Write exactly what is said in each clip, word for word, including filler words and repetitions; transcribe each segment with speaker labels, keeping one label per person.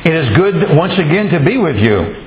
Speaker 1: It is good once again to be with you.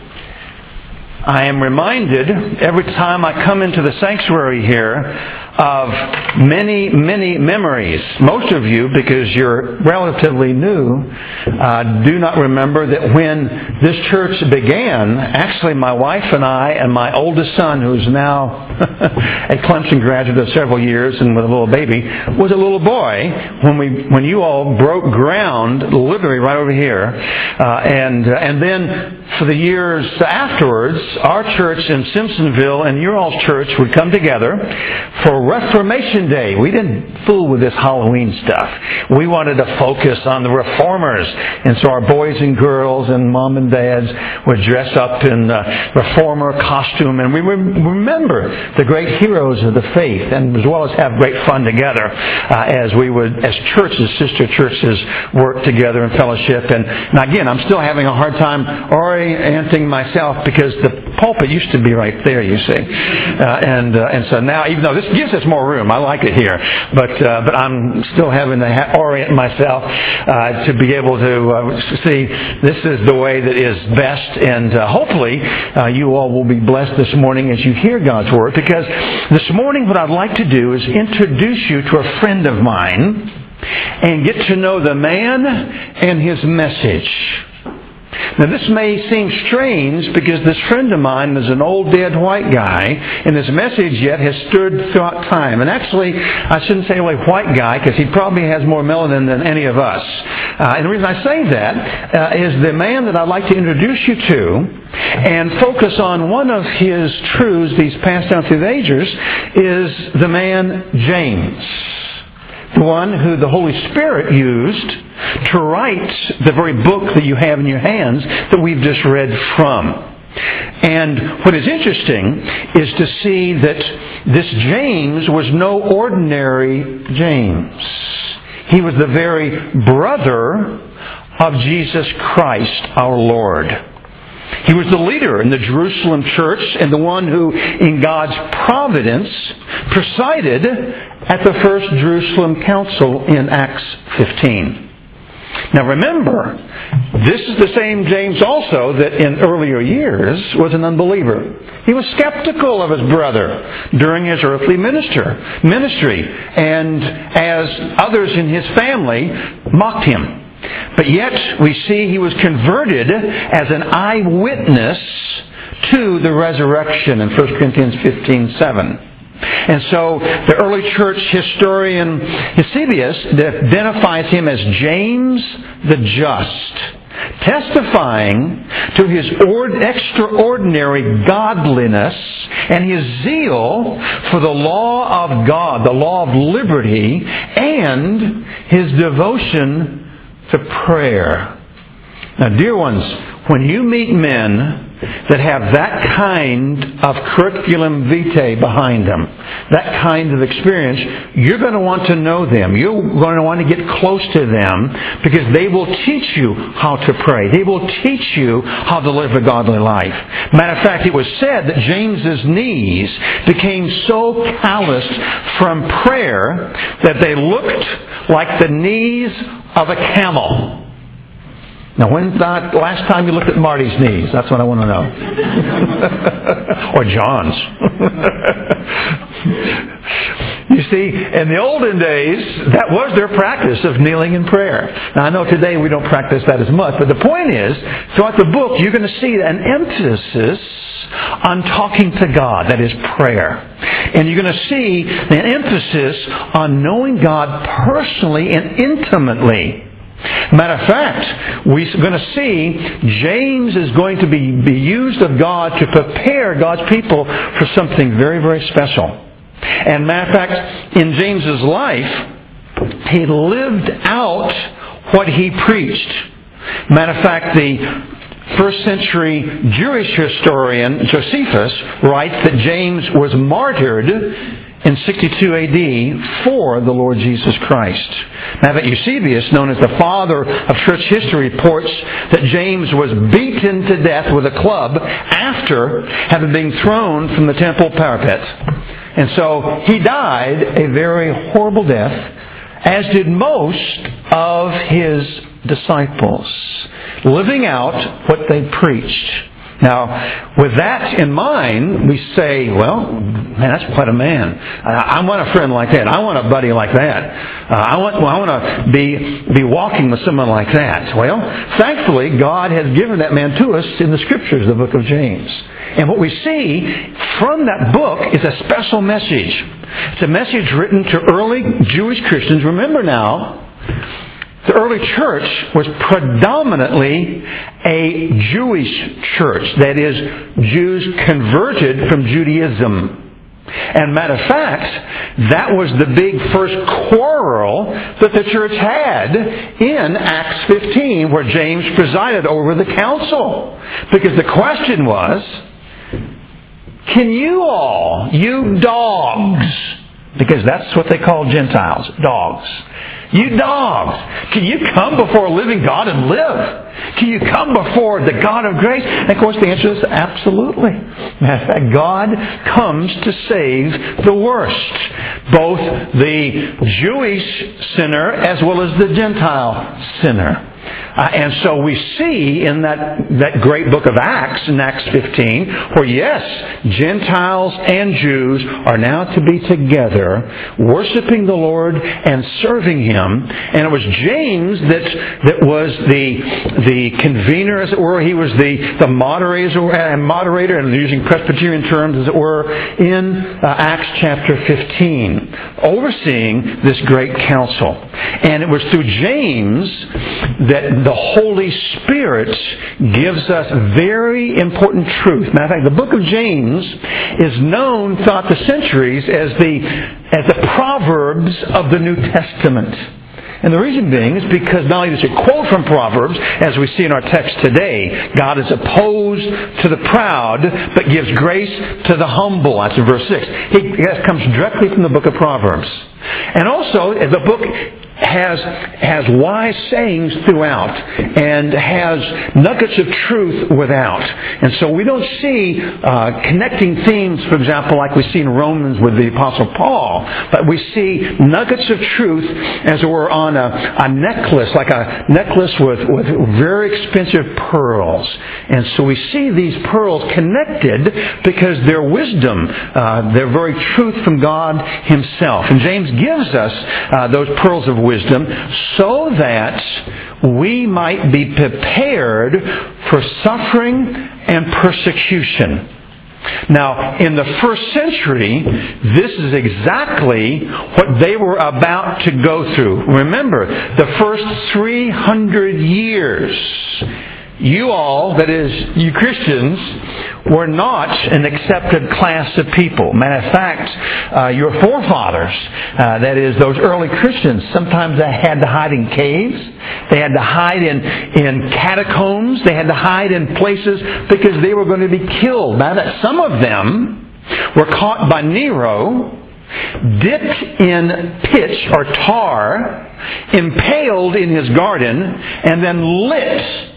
Speaker 1: I am reminded every time I come into the sanctuary here of many, many memories. Most of you, because you're relatively new, uh, do not remember that when this church began, actually my wife and I and my oldest son, who's now a Clemson graduate of several years and with a little baby, was a little boy when we when you all broke ground, literally right over here. Uh, and, uh, and then for the years afterwards, our church in Simpsonville and your all's church would come together for Reformation Day. We didn't fool with this Halloween stuff. We wanted to focus on the reformers. And so our boys and girls and mom and dads would dress up in uh, reformer costume. And we would remember the great heroes of the faith, and as well as have great fun together uh, as we would, as churches, sister churches, work together in fellowship. And, and again, I'm still having a hard time orienting myself because the pulpit used to be right there, you see. Uh, and uh, and so now, even though this gives us more room, I like it here, but uh, but I'm still having to ha- orient myself uh, to be able to uh, see this is the way that is best, and uh, hopefully uh, you all will be blessed this morning as you hear God's Word, because this morning what I'd like to do is introduce you to a friend of mine and get to know the man and his message. Now, this may seem strange because this friend of mine is an old dead white guy, and his message yet has stood throughout time. And actually, I shouldn't say only white guy because he probably has more melanin than any of us. Uh, and the reason I say that uh, is the man that I'd like to introduce you to and focus on one of his truths he's passed down through the ages is the man James. The one who the Holy Spirit used to write the very book that you have in your hands that we've just read from. And what is interesting is to see that this James was no ordinary James. He was the very brother of Jesus Christ, our Lord. He was the leader in the Jerusalem church and the one who, in God's providence, presided at the first Jerusalem council in Acts fifteen. Now remember, this is the same James also that in earlier years was an unbeliever. He was skeptical of his brother during his earthly minister, ministry, and as others in his family mocked him. But yet we see he was converted as an eyewitness to the resurrection in First Corinthians fifteen seven. And so the early church historian Eusebius identifies him as James the Just, testifying to his extraordinary godliness and his zeal for the law of God, the law of liberty, and his devotion to prayer. Now, dear ones, when you meet men that have that kind of curriculum vitae behind them, that kind of experience, you're going to want to know them. You're going to want to get close to them because they will teach you how to pray. They will teach you how to live a godly life. Matter of fact, it was said that James's knees became so calloused from prayer that they looked like the knees of a camel. Now, when's that last time you looked at Marty's knees? That's what I want to know. Or John's. You see, in the olden days, that was their practice of kneeling in prayer. Now, I know today we don't practice that as much, but the point is, throughout the book, you're going to see an emphasis on talking to God, that is prayer. And you're going to see an emphasis on knowing God personally and intimately. Matter of fact, we're going to see James is going to be, be used of God to prepare God's people for something very, very special. And matter of fact, in James's life, he lived out what he preached. Matter of fact, the first century Jewish historian Josephus writes that James was martyred in sixty-two A D for the Lord Jesus Christ. Now that Eusebius, known as the father of church history, reports that James was beaten to death with a club after having been thrown from the temple parapet. And so he died a very horrible death, as did most of his disciples. living out what they preached. Now, with that in mind, we say, well, man, that's quite a man. I, I want a friend like that. I want a buddy like that. Uh, I want, well, I want to be be walking with someone like that. Well, thankfully, God has given that man to us in the Scriptures, the book of James. And what we see from that book is a special message. It's a message written to early Jewish Christians. Remember now, the early church was predominantly a Jewish church. That is, Jews converted from Judaism. And matter of fact, that was the big first quarrel that the church had in Acts fifteen, where James presided over the council. Because the question was, can you all, you dogs, because that's what they call Gentiles, dogs. You dogs, can you come before a living God and live? Can you come before the God of grace? And of course the answer is absolutely. Matter of fact, God comes to save the worst. Both the Jewish sinner as well as the Gentile sinner. Uh, and so we see in that, that great book of Acts, in Acts fifteen, where yes, Gentiles and Jews are now to be together, worshiping the Lord and serving Him. And it was James that that was the the convener, as it were. He was the, the moderator, and moderator, and using Presbyterian terms, as it were, in uh, Acts chapter fifteen, overseeing this great council. And it was through James that the Holy Spirit gives us very important truth. Matter of fact, the book of James is known throughout the centuries as the as the Proverbs of the New Testament. And the reason being is because not only does it quote from Proverbs, as we see in our text today, God is opposed to the proud, but gives grace to the humble. That's in verse six. He, that comes directly from the book of Proverbs. And also, the book has has wise sayings throughout and has nuggets of truth without. And so we don't see uh, connecting themes, for example, like we see in Romans with the Apostle Paul, but we see nuggets of truth as it were on a, a necklace, like a necklace with, with very expensive pearls. And so we see these pearls connected because they're wisdom. Uh, they're very truth from God Himself. And James gives us uh, those pearls of wisdom so that we might be prepared for suffering and persecution. Now, in the first century, this is exactly what they were about to go through. Remember, the first three hundred years, you all, that is, you Christians, were not an accepted class of people. Matter of fact, uh, your forefathers, uh, that is, those early Christians, sometimes they had to hide in caves. They had to hide in, in catacombs. They had to hide in places because they were going to be killed. Now, that some of them were caught by Nero, dipped in pitch or tar, impaled in his garden, and then lit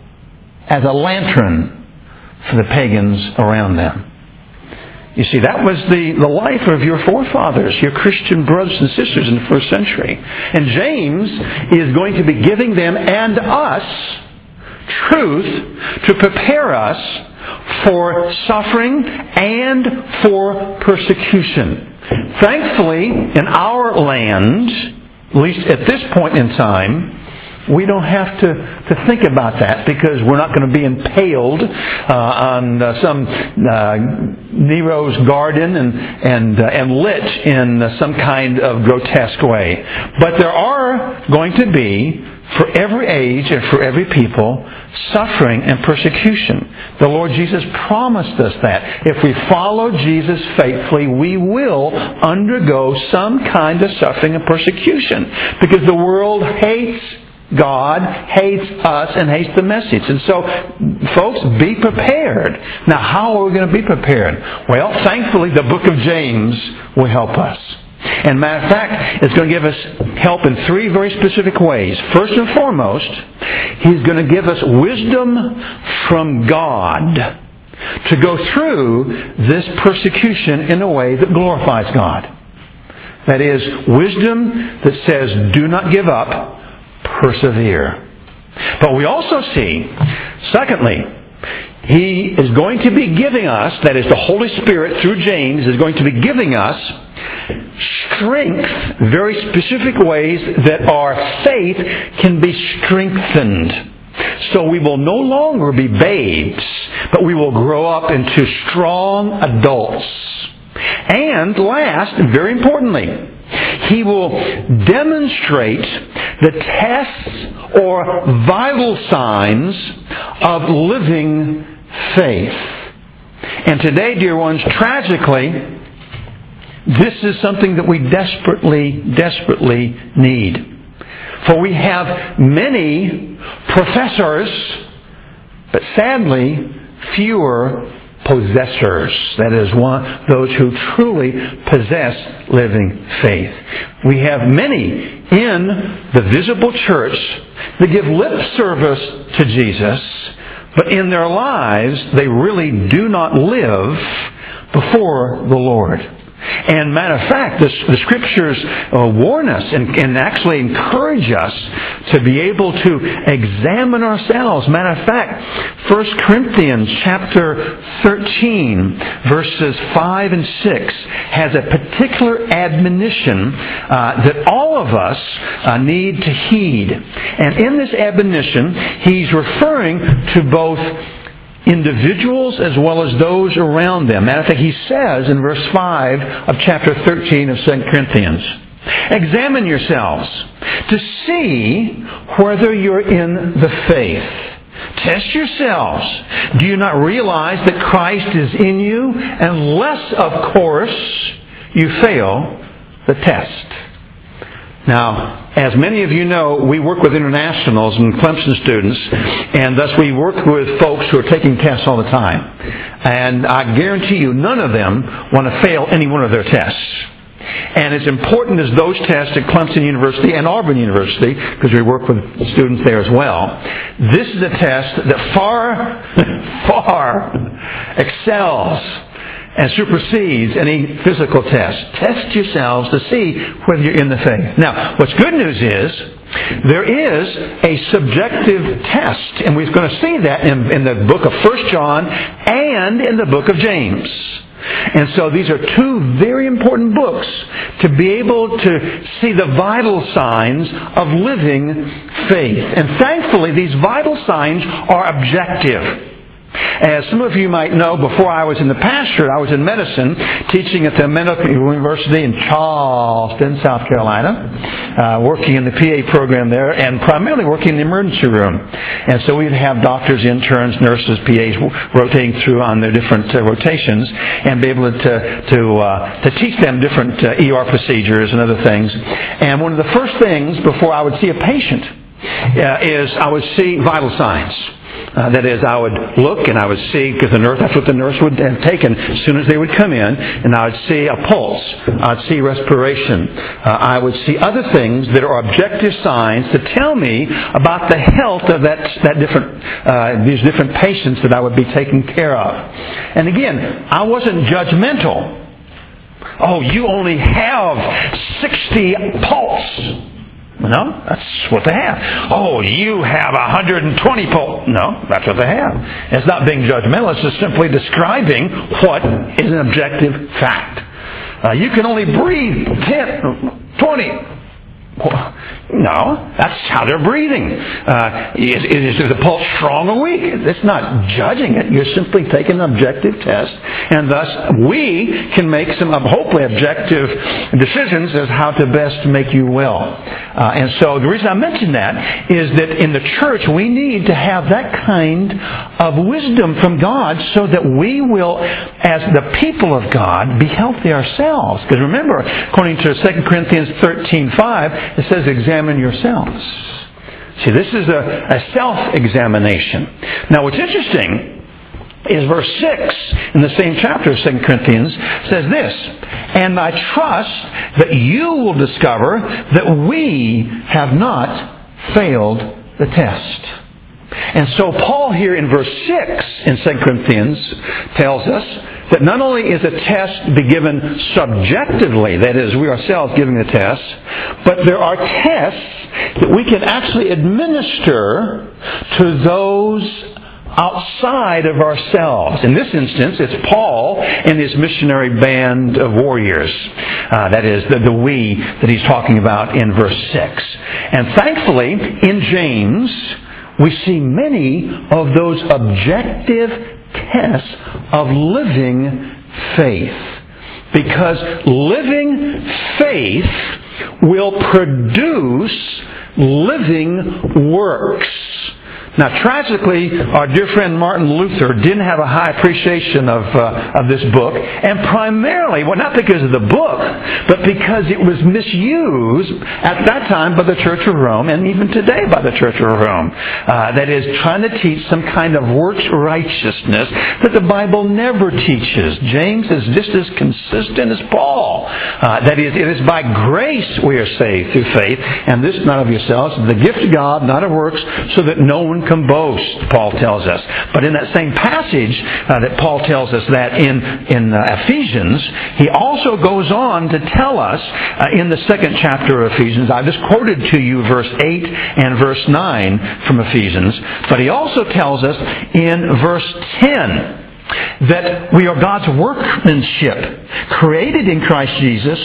Speaker 1: as a lantern for the pagans around them. You see, that was the, the life of your forefathers, your Christian brothers and sisters in the first century. And James is going to be giving them and us truth to prepare us for suffering and for persecution. Thankfully, in our land, at least at this point in time, we don't have to, to think about that because we're not going to be impaled uh, on uh, some uh, Nero's garden and and uh, and lit in uh, some kind of grotesque way. But there are going to be, for every age and for every people, suffering and persecution. The Lord Jesus promised us that. If we follow Jesus faithfully, we will undergo some kind of suffering and persecution because the world hates God, hates us, and hates the message. And so, folks, be prepared. Now, how are we going to be prepared? Well, thankfully, the book of James will help us. And matter of fact, it's going to give us help in three very specific ways. First and foremost, He's going to give us wisdom from God to go through this persecution in a way that glorifies God. That is, wisdom that says, do not give up, persevere. But we also see, secondly, He is going to be giving us, that is the Holy Spirit through James is going to be giving us strength, very specific ways that our faith can be strengthened. So we will no longer be babes, but we will grow up into strong adults. And last, and very importantly, He will demonstrate the tests or vital signs of living faith. And today, dear ones, tragically, this is something that we desperately, desperately need. For we have many professors, but sadly, fewer possessors. That is, one those who truly possess living faith. We have many in the visible church that give lip service to Jesus, but in their lives they really do not live before the Lord. And matter of fact, the, the Scriptures uh, warn us and, and actually encourage us to be able to examine ourselves. Matter of fact, First Corinthians chapter thirteen, verses five and six, has a particular admonition uh, that all of us uh, need to heed. And in this admonition, he's referring to both individuals as well as those around them. Matter of fact, he says in verse five of chapter thirteen of Second Corinthians, examine yourselves to see whether you're in the faith. Test yourselves. Do you not realize that Christ is in you, unless, of course, you fail the test? Now, as many of you know, we work with internationals and Clemson students, and thus we work with folks who are taking tests all the time. And I guarantee you, none of them want to fail any one of their tests. And as important as those tests at Clemson University and Auburn University, because we work with students there as well, this is a test that far, far excels and supersedes any physical test. Test yourselves to see whether you're in the faith. Now, what's good news is, there is a subjective test, and we're going to see that in, in the book of First John and in the book of James. And so these are two very important books to be able to see the vital signs of living faith. And thankfully, these vital signs are objective. As some of you might know, before I was in the pastorate, I was in medicine, teaching at the Medical University in Charleston, South Carolina, uh, working in the P A program there, and primarily working in the emergency room. And so we'd have doctors, interns, nurses, P As rotating through on their different uh, rotations, and be able to to uh, to teach them different uh, E R procedures and other things. And one of the first things before I would see a patient uh, is I would see vital signs. Uh, that is, I would look and I would see, because the nurse, that's what the nurse would have taken as soon as they would come in, and I would see a pulse, I'd see respiration, uh, I would see other things that are objective signs to tell me about the health of that that different uh, these different patients that I would be taking care of. And again, I wasn't judgmental. Oh, you only have sixty pulse. No, that's what they have. Oh, you have one hundred twenty pulse. No, that's what they have. It's not being judgmental. It's just simply describing what is an objective fact. Uh, you can only breathe ten, twenty. No, that's how they're breathing. Uh, is, is the pulse strong or weak? It's not judging it. You're simply taking an objective test, and thus we can make some hopefully objective decisions as how to best make you well. Uh, and so the reason I mention that is that in the church we need to have that kind of wisdom from God so that we will, as the people of God, be healthy ourselves. Because remember, according to Second Corinthians thirteen five, it says, examine yourselves. See, this is a, a self-examination. Now, what's interesting is verse six in the same chapter of Second Corinthians says this, and I trust that you will discover that we have not failed the test. And so Paul here in verse six in Second Corinthians tells us that not only is a test be given subjectively, that is, we ourselves giving the test, but there are tests that we can actually administer to those outside of ourselves. In this instance, it's Paul and his missionary band of warriors. Uh, that is, the, the we that he's talking about in verse six. And thankfully, in James, we see many of those objective tests of living faith. Because living faith will produce living works. Now, tragically, our dear friend Martin Luther didn't have a high appreciation of uh, of this book, and primarily, well, not because of the book, but because it was misused at that time by the Church of Rome, and even today by the Church of Rome. Uh, that is, trying to teach some kind of works righteousness that the Bible never teaches. James is just as consistent as Paul. Uh, that is, it is by grace we are saved through faith, and this not of yourselves, the gift of God, not of works, so that no one can boast, Paul tells us. But in that same passage uh, that Paul tells us that in, in uh, Ephesians, he also goes on to tell us uh, in the second chapter of Ephesians, I just quoted to you verse eight and verse nine from Ephesians, but he also tells us in verse ten that we are God's workmanship, created in Christ Jesus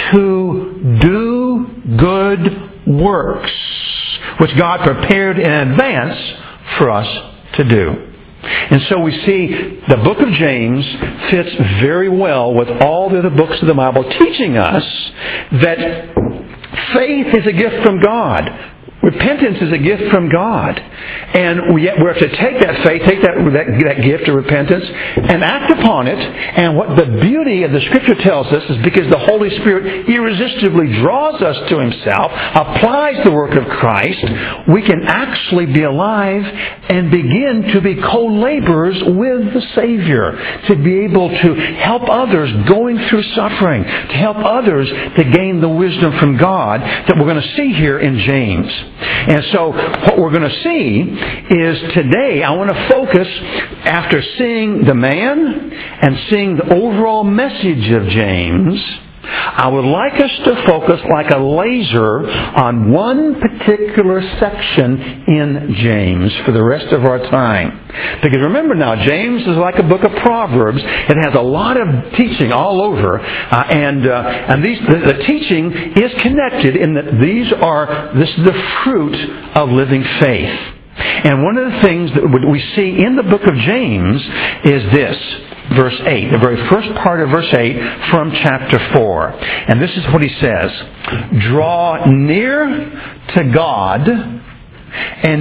Speaker 1: to do good works, which God prepared in advance for us to do. And so we see the book of James fits very well with all the other books of the Bible, teaching us that faith is a gift from God. Repentance is a gift from God. And we have to take that faith, take that, that, that gift of repentance, and act upon it. And what the beauty of the Scripture tells us is because the Holy Spirit irresistibly draws us to Himself, applies the work of Christ, we can actually be alive and begin to be co-laborers with the Savior, to be able to help others going through suffering, to help others to gain the wisdom from God that we're going to see here in James. And so what we're going to see is today I want to focus, after seeing the man and seeing the overall message of James, I would like us to focus like a laser on one particular section in James for the rest of our time. Because remember now, James is like a book of Proverbs. It has a lot of teaching all over. Uh, and uh, and these the, the teaching is connected in that these are, this is the fruit of living faith. And one of the things that we see in the book of James is this. Verse eight, the very first part of verse eight from chapter four. And this is what he says. Draw near to God, and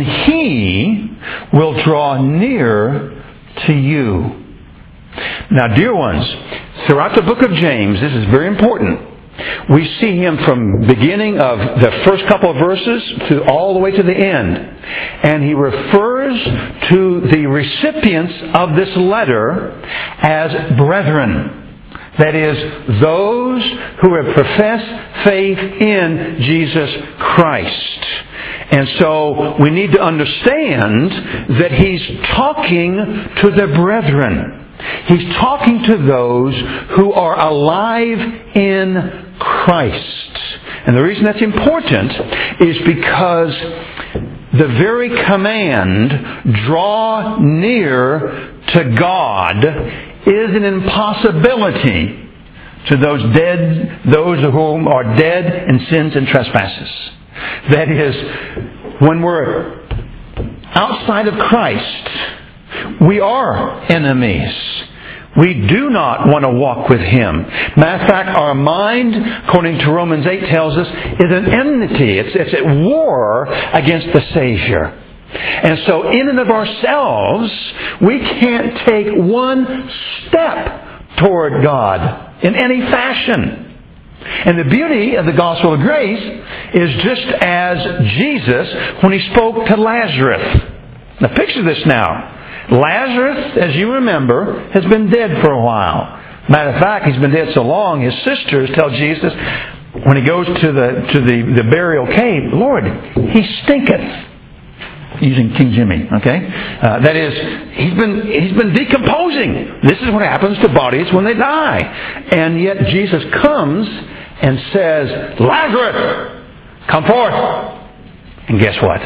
Speaker 1: He will draw near to you. Now, dear ones, throughout the book of James, this is very important. We see him from beginning of the first couple of verses to all the way to the end. And he refers to the recipients of this letter as brethren. That is, those who have professed faith in Jesus Christ. And so we need to understand that he's talking to the brethren. He's talking to those who are alive in Christ. And the reason that's important is because the very command, draw near to God, is an impossibility to those dead, those of whom are dead in sins and trespasses. That is, when we're outside of Christ, we are enemies. We do not want to walk with Him. Matter of fact, our mind, according to Romans eight tells us, is an enmity. It's, it's at war against the Savior. And so in and of ourselves, we can't take one step toward God in any fashion. And the beauty of the gospel of grace is just as Jesus, when He spoke to Lazarus. Now picture this now. Lazarus, as you remember, has been dead for a while. Matter of fact, he's been dead so long, his sisters tell Jesus, when he goes to the to the, the burial cave, Lord, he stinketh. Using King Jimmy, okay? Uh, that is, he's been he's been decomposing. This is what happens to bodies when they die. And yet Jesus comes and says, Lazarus, come forth. And guess what?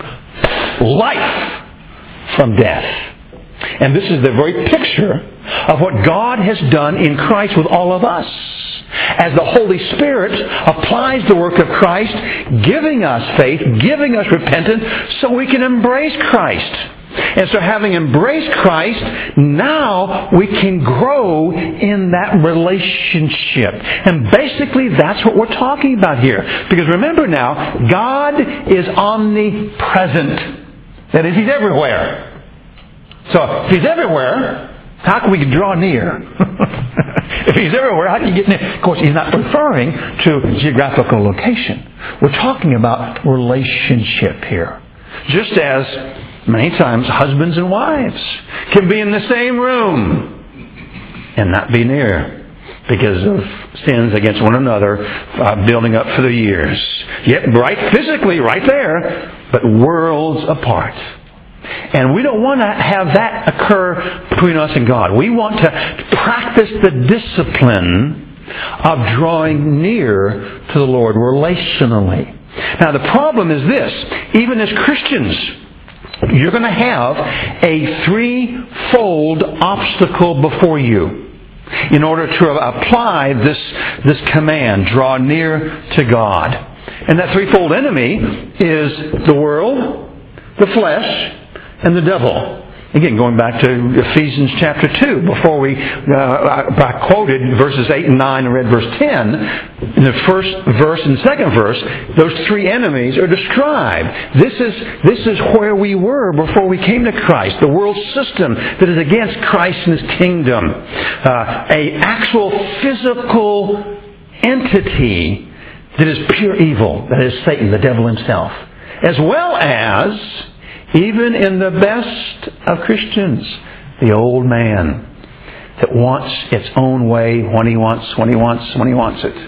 Speaker 1: Life from death. And this is the very picture of what God has done in Christ with all of us. As the Holy Spirit applies the work of Christ, giving us faith, giving us repentance, so we can embrace Christ. And so having embraced Christ, now we can grow in that relationship. And basically that's what we're talking about here. Because remember now, God is omnipresent. That is, He's everywhere. So if He's everywhere, how can we draw near? If He's everywhere, how can you get near? Of course, He's not referring to geographical location. We're talking about relationship here. Just as many times husbands and wives can be in the same room and not be near because of sins against one another uh, building up for the years. Yet right physically right there, but worlds apart. And we don't want to have that occur between us and God. We want to practice the discipline of drawing near to the Lord relationally. Now the problem is this. Even as Christians, you're going to have a threefold obstacle before you in order to apply this, this command, draw near to God. And that threefold enemy is the world, the flesh, and the devil. Again, going back to Ephesians chapter two, before we, uh, I quoted verses eight and nine and read verse ten, in the first verse and second verse, those three enemies are described. This is, this is where we were before we came to Christ. The world system that is against Christ and His kingdom. Uh, a actual physical entity that is pure evil, that is Satan, the devil himself. As well as even in the best of Christians, the old man that wants its own way when he wants, when he wants, when he wants it.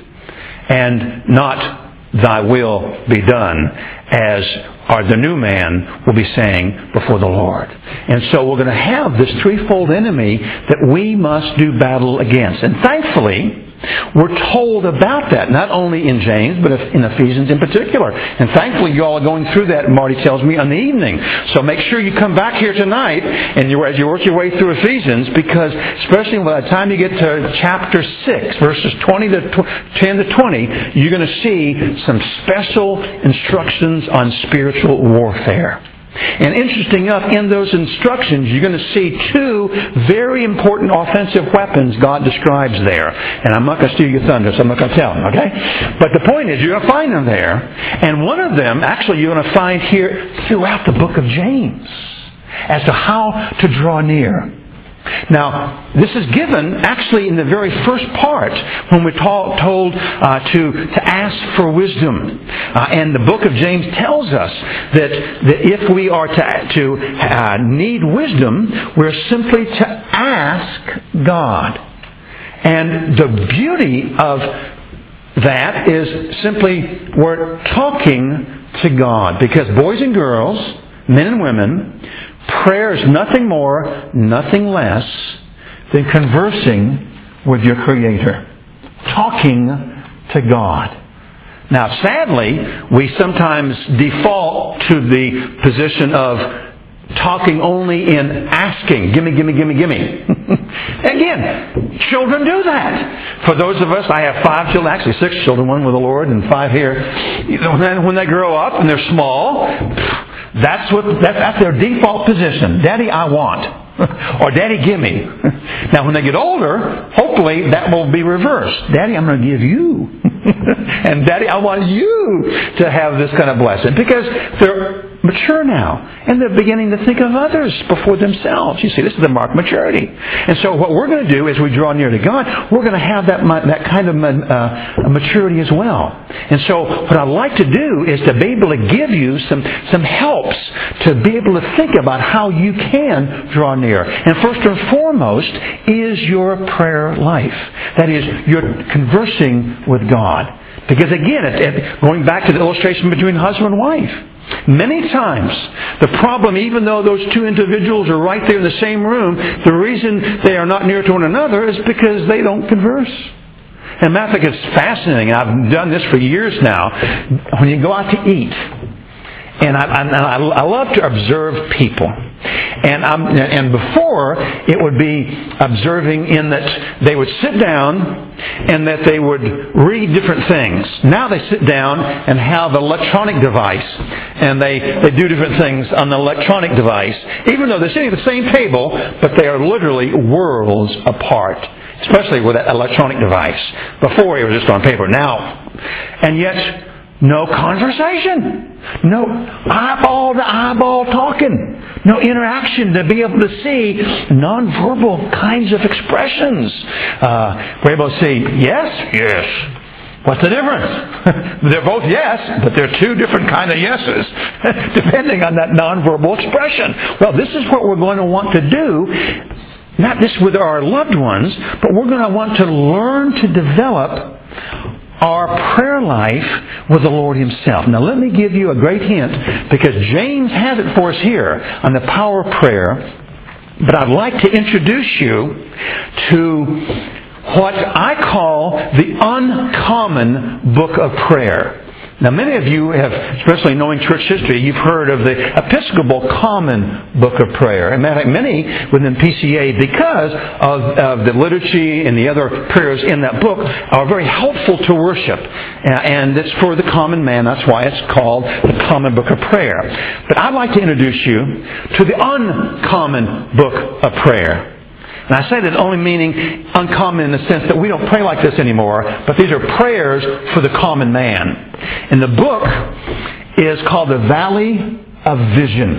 Speaker 1: And not thy will be done, as or the new man will be saying before the Lord. And so we're going to have this threefold enemy that we must do battle against. And thankfully, we're told about that, not only in James, but in Ephesians in particular. And thankfully, you all are going through that, Marty tells me, on the evening. So make sure you come back here tonight, and you, as you work your way through Ephesians, because especially by the time you get to chapter six, verses twenty to ten to twenty, you're going to see some special instructions on spiritual warfare. And interesting enough, in those instructions, you're going to see two very important offensive weapons God describes there. And I'm not going to steal your thunder, so I'm not going to tell them, okay? But the point is, you're going to find them there. And one of them, actually, you're going to find here throughout the book of James as to how to draw near. Now, this is given actually in the very first part when we're ta- told uh, to, to ask for wisdom. Uh, and the book of James tells us that, that if we are to, to uh, need wisdom, we're simply to ask God. And the beauty of that is simply we're talking to God. Because boys and girls, men and women, prayer is nothing more, nothing less than conversing with your Creator. Talking to God. Now, sadly, we sometimes default to the position of talking only in asking. Gimme, gimme, gimme, gimme. Again, children do that. For those of us, I have five children, actually six children, one with the Lord and five here. You know, when they grow up and they're small, that's what that's, that's their default position. Daddy, I want. Or Daddy, give me. Now, when they get older, hopefully that will be reversed. Daddy, I'm going to give you. And Daddy, I want you to have this kind of blessing. Because they're mature now. And they're beginning to think of others before themselves. You see, this is the mark of maturity. And so what we're going to do as we draw near to God, we're going to have that, that kind of uh, maturity as well. And so what I'd like to do is to be able to give you some, some helps to be able to think about how you can draw near. And first and foremost is your prayer life. That is, you're conversing with God. Because again, it, it, going back to the illustration between husband and wife, many times the problem, even though those two individuals are right there in the same room, the reason they are not near to one another is because they don't converse. And I think it's fascinating. I've done this for years now. When you go out to eat, And I, I, I love to observe people. And, I'm, and before, it would be observing in that they would sit down and that they would read different things. Now they sit down and have an electronic device. And they, they do different things on the electronic device. Even though they're sitting at the same table, but they are literally worlds apart. Especially with that electronic device. Before, it was just on paper. Now, and yet, no conversation. No eyeball to eyeball talking. No interaction to be able to see nonverbal kinds of expressions. Uh, we're able to see yes, yes. What's the difference? They're both yes, but they're two different kind of yeses, depending on that nonverbal expression. Well, this is what we're going to want to do, not just with our loved ones, but we're going to want to learn to develop our prayer life with the Lord Himself. Now let me give you a great hint, because James has it for us here on the power of prayer. But I'd like to introduce you to what I call the uncommon book of prayer. Now many of you have, especially knowing church history, you've heard of the Episcopal Common Book of Prayer. And many within P C A, because of, of the liturgy and the other prayers in that book, are very helpful to worship. And it's for the common man. That's why it's called the Common Book of Prayer. But I'd like to introduce you to the uncommon book of prayer. And I say that only meaning uncommon in the sense that we don't pray like this anymore, but these are prayers for the common man. And the book is called The Valley of Vision.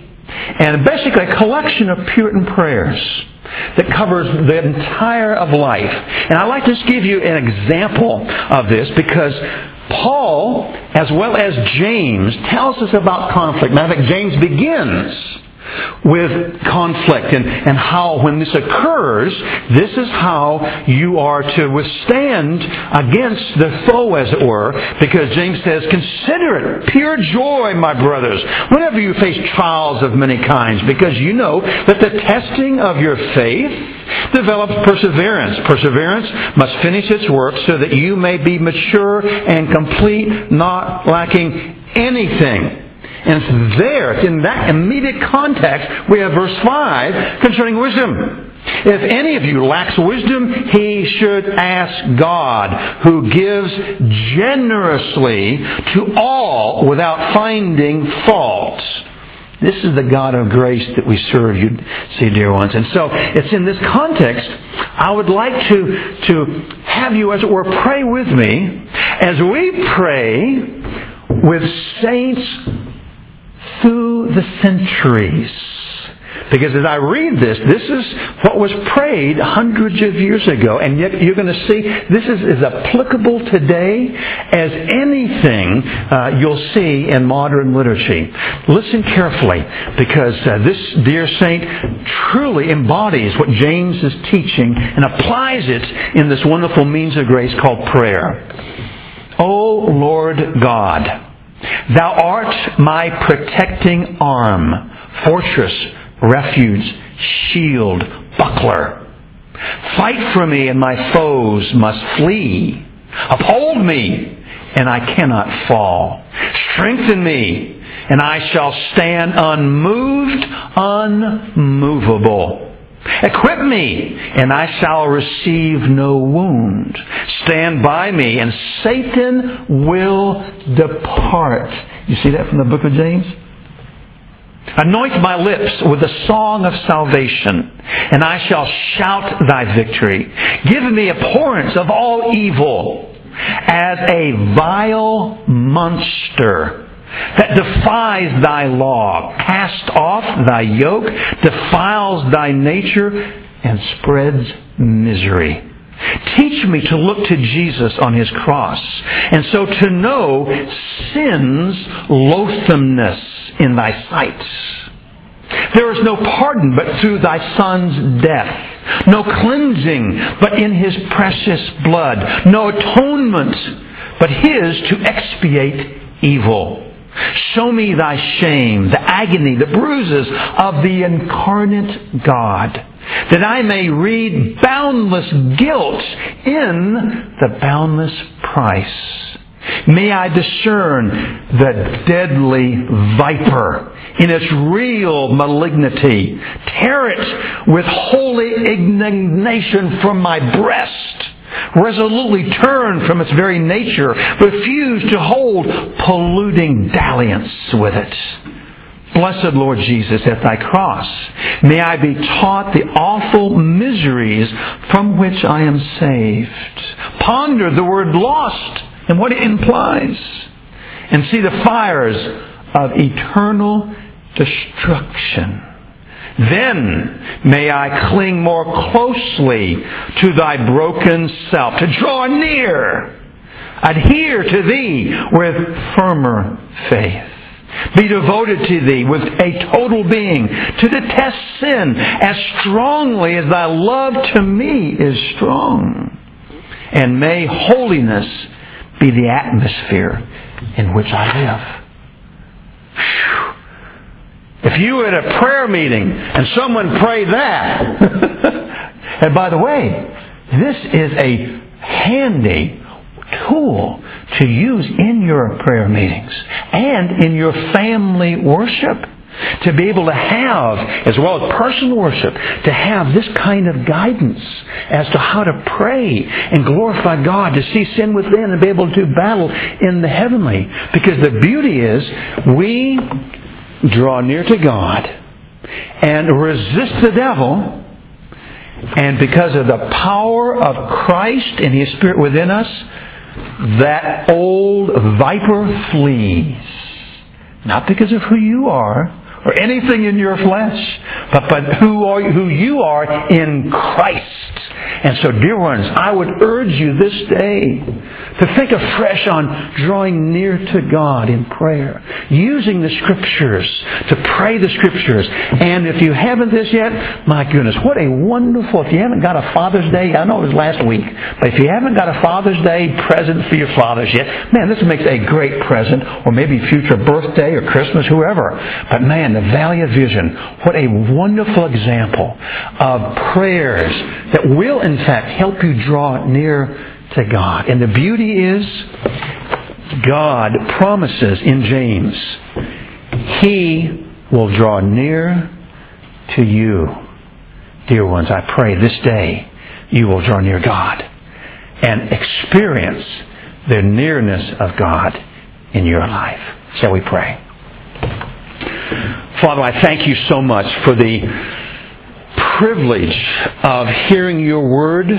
Speaker 1: And basically a collection of Puritan prayers that covers the entire of life. And I'd like to just give you an example of this, because Paul, as well as James, tells us about conflict. Matter of fact, James begins with conflict and, and how when this occurs, this is how you are to withstand against the foe, as it were, because James says, consider it pure joy, my brothers, whenever you face trials of many kinds, because you know that the testing of your faith develops perseverance. Perseverance must finish its work so that you may be mature and complete, not lacking anything. And it's there, it's in that immediate context, we have verse five concerning wisdom. If any of you lacks wisdom, he should ask God, who gives generously to all without finding fault. This is the God of grace that we serve, you see, dear ones. And so, it's in this context, I would like to, to have you, as it were, pray with me as we pray with saints through the centuries. Because as I read this, this is what was prayed hundreds of years ago. And yet you're going to see this is as applicable today as anything uh, you'll see in modern liturgy. Listen carefully, because uh, this dear saint truly embodies what James is teaching and applies it in this wonderful means of grace called prayer. O Lord God, Thou art my protecting arm, fortress, refuge, shield, buckler. Fight for me, and my foes must flee. Uphold me, and I cannot fall. Strengthen me, and I shall stand unmoved, unmovable. Equip me, and I shall receive no wound. Stand by me, and Satan will depart. You see that from the book of James? Anoint my lips with the song of salvation, and I shall shout thy victory. Give me abhorrence of all evil, as a vile monster that defies thy law, cast off thy yoke, defiles thy nature, and spreads misery. Teach me to look to Jesus on His cross, and so to know sin's loathsomeness in thy sight. There is no pardon but through thy Son's death, no cleansing but in His precious blood, no atonement but His to expiate evil. Show me thy shame, the agony, the bruises of the incarnate God, that I may read boundless guilt in the boundless price. May I discern the deadly viper in its real malignity. Tear it with holy indignation from my breast. Resolutely turn from its very nature. Refuse to hold polluting dalliance with it. Blessed Lord Jesus, at thy cross, may I be taught the awful miseries from which I am saved. Ponder the word lost and what it implies, and see the fires of eternal destruction. Then may I cling more closely to thy broken self, to draw near, adhere to thee with firmer faith. Be devoted to thee with a total being, to detest sin as strongly as thy love to me is strong. And may holiness be the atmosphere in which I live. Whew. If you were at a prayer meeting and someone prayed that, and by the way, this is a handy tool to use in your prayer meetings and in your family worship, to be able to have, as well as personal worship, to have this kind of guidance as to how to pray and glorify God, to see sin within and be able to do battle in the heavenly. Because the beauty is, we draw near to God and resist the devil, and because of the power of Christ and His Spirit within us, that old viper flees. Not because of who you are or anything in your flesh, but, but who, are, who you are in Christ. And so, dear ones, I would urge you this day to think afresh on drawing near to God in prayer, using the Scriptures to pray the Scriptures. And if you haven't this yet, my goodness, what a wonderful, if you haven't got a Father's Day, I know it was last week, but if you haven't got a Father's Day present for your fathers yet, man, this makes a great present, or maybe future birthday or Christmas, whoever. But man, the Valley of Vision, what a wonderful example of prayers that will, in fact, help you draw near to God. And the beauty is, God promises in James, He will draw near to you. Dear ones, I pray this day you will draw near God and experience the nearness of God in your life. Shall we pray? Father, I thank you so much for the privilege of hearing your word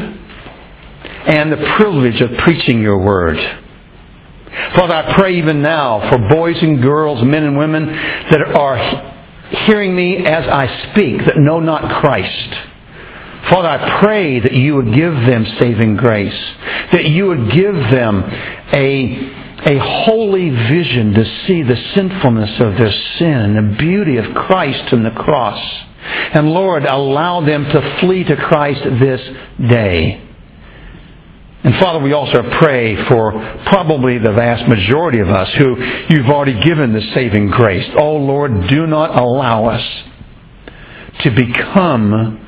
Speaker 1: and the privilege of preaching your word. Father, I pray even now for boys and girls, men and women that are hearing me as I speak that know not Christ. Father, I pray that you would give them saving grace, that you would give them a A holy vision to see the sinfulness of their sin and the beauty of Christ and the cross. And Lord, allow them to flee to Christ this day. And Father, we also pray for probably the vast majority of us who you've already given the saving grace. Oh Lord, do not allow us to become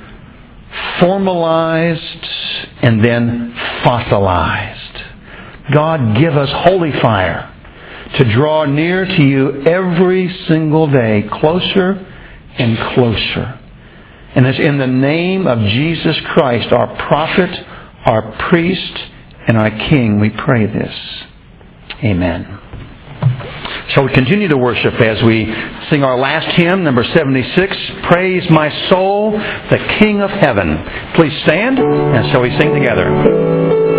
Speaker 1: formalized and then fossilized. God, give us holy fire to draw near to you every single day, closer and closer. And it's in the name of Jesus Christ, our prophet, our priest, and our King, we pray this. Amen. Shall we continue to worship as we sing our last hymn, number seventy-six, Praise My Soul, the King of Heaven. Please stand, and shall we sing together.